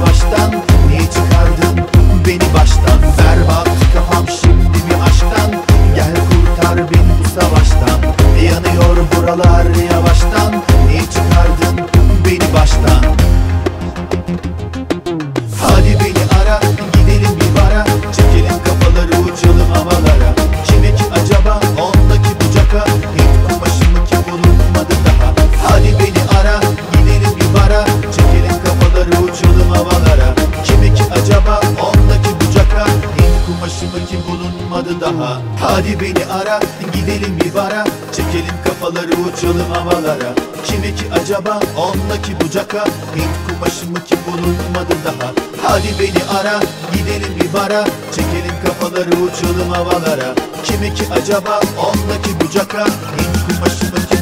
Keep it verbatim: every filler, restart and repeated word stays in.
yavaştan. Niye çıkardın beni baştan? Berbat kafam şimdi bir aşktan. Gel kurtar beni bu savaştan. Yanıyor buralar yavaştan. Niye çıkardın beni baştan? Hadi beni ara, gidelim bir bara. Çekelim kafaları, uçalım havalara. Kimi ki acaba ondaki bucaka? Hint kumaşı mı ki bulunmadı daha? Hadi beni ara, gidelim bir bara. Çekelim kafaları, uçalım havalara. Kimi ki acaba ondaki bucaka? Hint kumaşı mı ki bulunmadı daha? Hadi beni ara, gidelim bir bara. Çekelim kafaları, uçalım havalara. Kimi ki acaba ondaki bucaka? Hint kumaşı mı ki bulunmadı daha? Hadi beni ara, gidelim bir bara. Çekelim kafaları, uçalım havalara. Kimi ki acaba ondaki bucaka? Hint kumaşı mı ki